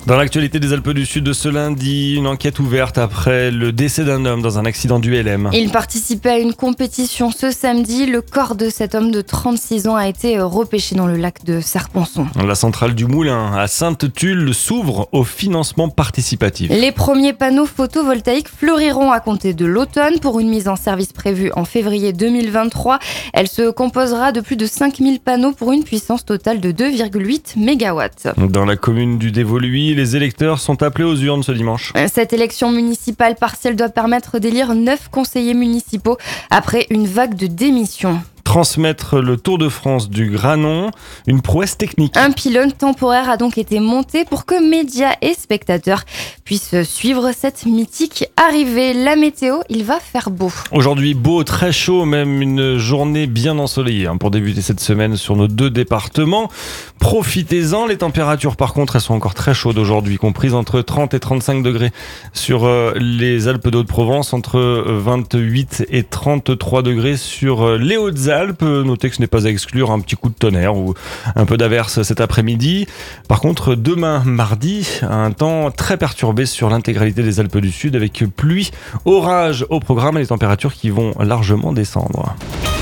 Dans l'actualité des Alpes du Sud de ce lundi, une enquête ouverte après le décès d'un homme dans un accident d'ULM. Il participait à une compétition ce samedi. Le corps de cet homme de 36 ans a été repêché dans le lac de Serponçon. La centrale du Moulin à Sainte-Tulle s'ouvre au financement participatif. Les premiers panneaux photovoltaïques fleuriront à compter de l'automne pour une mise en service prévue en février 2023. Elle se composera de plus de 5000 panneaux pour une puissance totale de 2,8 MW. Dans la commune du Dévoluy, les électeurs sont appelés aux urnes ce dimanche. Cette élection municipale partielle doit permettre d'élire 9 conseillers municipaux après une vague de démissions. Transmettre le Tour de France du Granon, une prouesse technique. Un pylône temporaire a donc été monté pour que médias et spectateurs puissent suivre cette mythique arrivée. La météo, il va faire beau. Aujourd'hui, beau, très chaud, même une journée bien ensoleillée pour débuter cette semaine sur nos 2 départements. Profitez-en. Les températures, par contre, elles sont encore très chaudes aujourd'hui, comprises entre 30 et 35 degrés sur les Alpes de Haute-Provence, entre 28 et 33 degrés sur les Hautes-Alpes. Notez que ce n'est pas à exclure un petit coup de tonnerre ou un peu d'averse cet après-midi. Par contre, demain, mardi, un temps très perturbé sur l'intégralité des Alpes du Sud avec pluie, orage au programme et les températures qui vont largement descendre.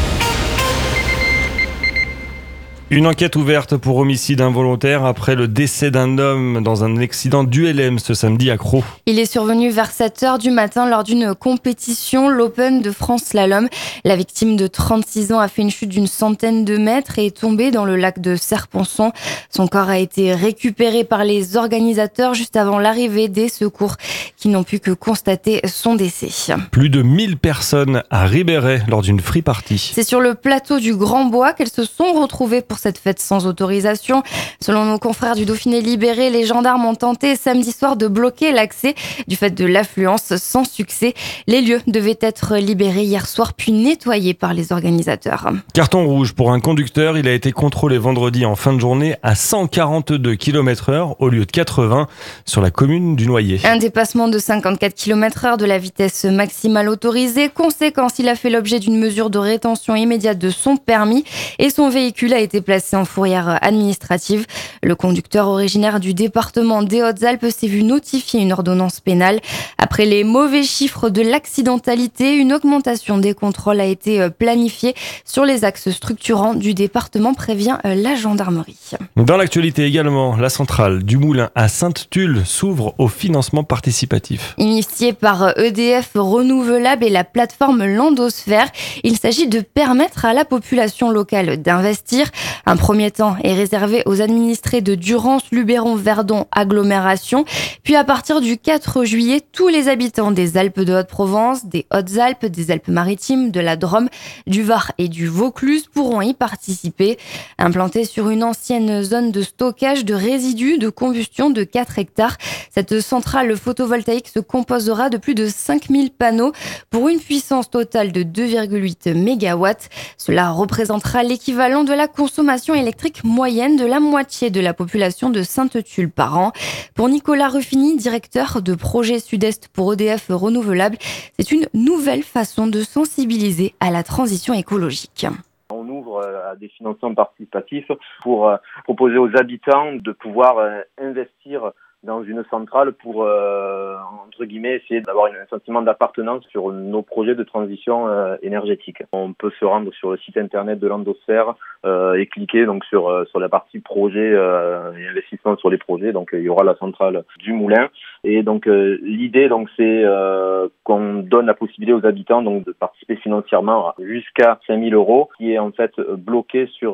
Une enquête ouverte pour homicide involontaire après le décès d'un homme dans un accident d'ULM ce samedi à Crau. Il est survenu vers 7h du matin lors d'une compétition, l'Open de France Slalom. La victime de 36 ans a fait une chute d'une centaine de mètres et est tombée dans le lac de Serponçon. Son corps a été récupéré par les organisateurs juste avant l'arrivée des secours qui n'ont pu que constater son décès. Plus de 1000 personnes à Ribéret lors d'une free party. C'est sur le plateau du Grand Bois qu'elles se sont retrouvées pour cette fête sans autorisation. Selon nos confrères du Dauphiné Libéré, les gendarmes ont tenté samedi soir de bloquer l'accès du fait de l'affluence sans succès. Les lieux devaient être libérés hier soir puis nettoyés par les organisateurs. Carton rouge pour un conducteur. Il a été contrôlé vendredi en fin de journée à 142 km/h au lieu de 80 sur la commune du Noyer. Un dépassement de 54 km/h de la vitesse maximale autorisée. Conséquence, il a fait l'objet d'une mesure de rétention immédiate de son permis et son véhicule a été placé en fourrière administrative. Le conducteur originaire du département des Hautes-Alpes s'est vu notifier une ordonnance pénale. Après les mauvais chiffres de l'accidentalité, une augmentation des contrôles a été planifiée sur les axes structurants du département, prévient la gendarmerie. Dans l'actualité également, la centrale du Moulin à Sainte-Tulle s'ouvre au financement participatif. Initié par EDF Renouvelable et la plateforme Landosphère, il s'agit de permettre à la population locale d'investir. Un premier temps est réservé aux administrés de Durance, Luberon, Verdon, agglomération. Puis à partir du 4 juillet, tous les habitants des Alpes de Haute-Provence, des Hautes-Alpes, des Alpes-Maritimes, de la Drôme, du Var et du Vaucluse pourront y participer. Implantée sur une ancienne zone de stockage de résidus de combustion de 4 hectares, cette centrale photovoltaïque se composera de plus de 5000 panneaux pour une puissance totale de 2,8 MW. Cela représentera l'équivalent de la consommation électrique moyenne de la moitié de la population de Sainte-Tulle par an. Pour Nicolas Ruffini, directeur de projet Sud-Est pour EDF Renouvelable, c'est une nouvelle façon de sensibiliser à la transition écologique. On ouvre à des financements participatifs pour proposer aux habitants de pouvoir investir dans une centrale pour, entre guillemets, essayer d'avoir un sentiment d'appartenance sur nos projets de transition énergétique. On peut se rendre sur le site internet de Landosphère et cliquer donc sur la partie projet et investissement sur les projets. Donc il y aura la centrale du Moulin. Et donc l'idée donc c'est qu'on donne la possibilité aux habitants donc de participer financièrement jusqu'à 5 000 €, qui est en fait bloqué sur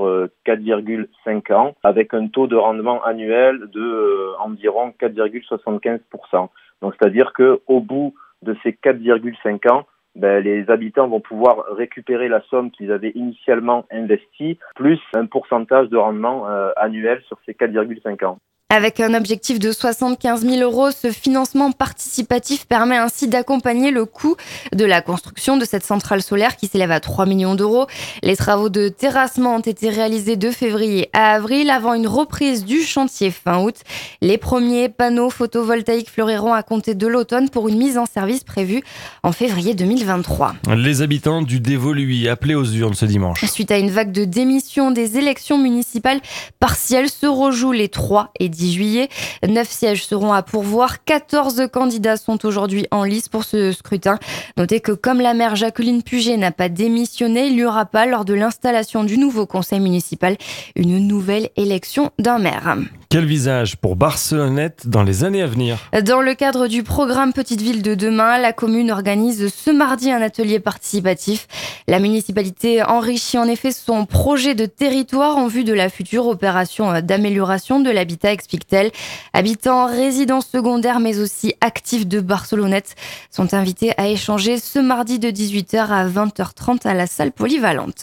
4,5 ans avec un taux de rendement annuel de environ 4,75%. Donc c'est-à-dire que au bout de ces 4,5 ans, les habitants vont pouvoir récupérer la somme qu'ils avaient initialement investie, plus un pourcentage de rendement annuel sur ces 4,5 ans. Avec un objectif de 75 000 €, ce financement participatif permet ainsi d'accompagner le coût de la construction de cette centrale solaire qui s'élève à 3 millions d'euros. Les travaux de terrassement ont été réalisés de février à avril avant une reprise du chantier fin août. Les premiers panneaux photovoltaïques fleuriront à compter de l'automne pour une mise en service prévue en février 2023. Les habitants du Dévoluy appelés aux urnes ce dimanche. Suite à une vague de démissions des élections municipales partielles se rejouent les 3 et 10 juillet. 9 sièges seront à pourvoir. 14 candidats sont aujourd'hui en lice pour ce scrutin. Notez que comme la maire Jacqueline Puget n'a pas démissionné, il n'y aura pas, lors de l'installation du nouveau conseil municipal, une nouvelle élection d'un maire. Quel visage pour Barcelonnette dans les années à venir? Dans le cadre du programme Petite Ville de demain, la commune organise ce mardi un atelier participatif. La municipalité enrichit en effet son projet de territoire en vue de la future opération d'amélioration de l'habitat, explique-t-elle. Habitants, résidents secondaires mais aussi actifs de Barcelonnette sont invités à échanger ce mardi de 18h à 20h30 à la salle polyvalente.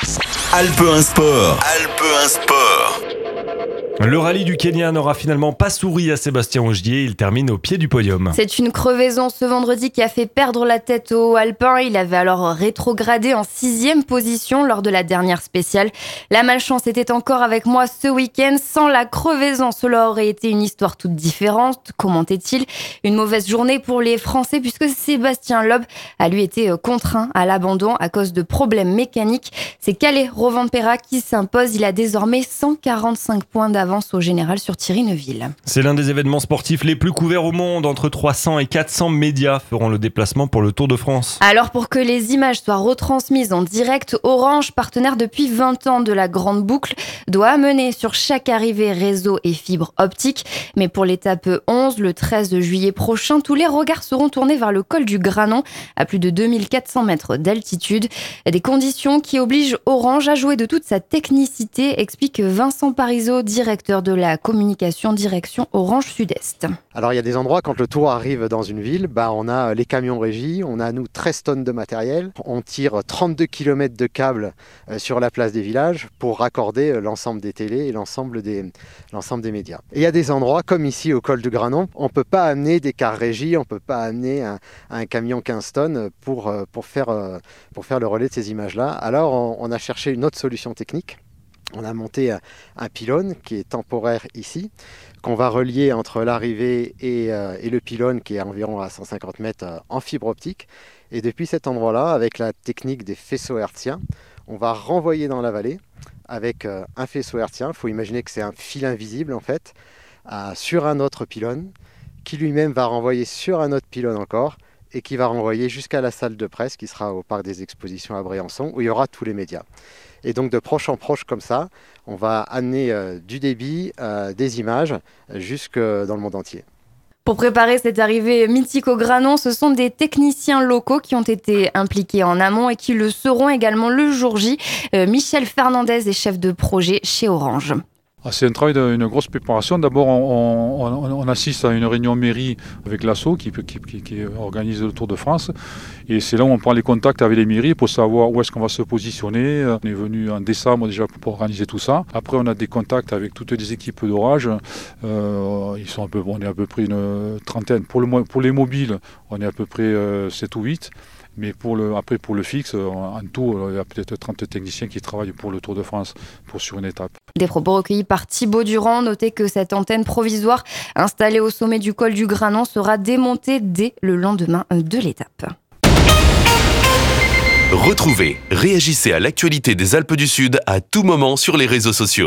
Alpe 1 Sport. Alpe 1 Sport. Le rallye du Kenya n'aura finalement pas souri à Sébastien Ogier. Il termine au pied du podium. C'est une crevaison ce vendredi qui a fait perdre la tête au Alpin. Il avait alors rétrogradé en 6e position lors de la dernière spéciale. La malchance était encore avec moi ce week-end. Sans la crevaison, cela aurait été une histoire toute différente. Commentait-il. Une mauvaise journée pour les Français puisque Sébastien Loeb a lui été contraint à l'abandon à cause de problèmes mécaniques. C'est Calais Rovanpera qui s'impose. Il a désormais 145 points d'avance au général sur Thierry Neuville. C'est l'un des événements sportifs les plus couverts au monde. Entre 300 et 400 médias feront le déplacement pour le Tour de France. Alors pour que les images soient retransmises en direct, Orange, partenaire depuis 20 ans de la Grande Boucle, doit amener sur chaque arrivée réseau et fibre optique. Mais pour l'étape 11, le 13 juillet prochain, tous les regards seront tournés vers le col du Granon, à plus de 2400 mètres d'altitude. Des conditions qui obligent Orange à jouer de toute sa technicité, explique Vincent Parisot, directeur de la communication direction Orange Sud-Est. Alors il y a des endroits, quand le tour arrive dans une ville, on a les camions régie, on a nous 13 tonnes de matériel, on tire 32 km de câbles sur la place des villages pour raccorder l'ensemble des télés et l'ensemble des médias. Et il y a des endroits, comme ici au col du Granon, on ne peut pas amener des cars régie, on ne peut pas amener un camion 15 tonnes pour faire le relais de ces images-là. Alors on a cherché une autre solution technique. On a monté un pylône qui est temporaire ici, qu'on va relier entre l'arrivée et le pylône qui est environ à 150 mètres en fibre optique. Et depuis cet endroit-là, avec la technique des faisceaux hertziens, on va renvoyer dans la vallée avec un faisceau hertzien. Il faut imaginer que c'est un fil invisible en fait, sur un autre pylône, qui lui-même va renvoyer sur un autre pylône encore, et qui va renvoyer jusqu'à la salle de presse qui sera au parc des expositions à Briançon, où il y aura tous les médias. Et donc de proche en proche comme ça, on va amener du débit, des images, jusque dans le monde entier. Pour préparer cette arrivée mythique au Granon, ce sont des techniciens locaux qui ont été impliqués en amont et qui le seront également le jour J. Michel Fernandez est chef de projet chez Orange. C'est un travail d'une grosse préparation. D'abord, on assiste à une réunion mairie avec l'ASSO qui organise le Tour de France. Et c'est là où on prend les contacts avec les mairies pour savoir où est-ce qu'on va se positionner. On est venu en décembre déjà pour organiser tout ça. Après, on a des contacts avec toutes les équipes d'Orange. On est à peu près une trentaine. Pour les mobiles, on est à peu près 7 ou 8. Mais pour le fixe, en tout, il y a peut-être 30 techniciens qui travaillent pour le Tour de France sur une étape. Des propos recueillis par Thibaut Durand. Notez que cette antenne provisoire installée au sommet du col du Granon sera démontée dès le lendemain de l'étape. Retrouvez, réagissez à l'actualité des Alpes du Sud à tout moment sur les réseaux sociaux.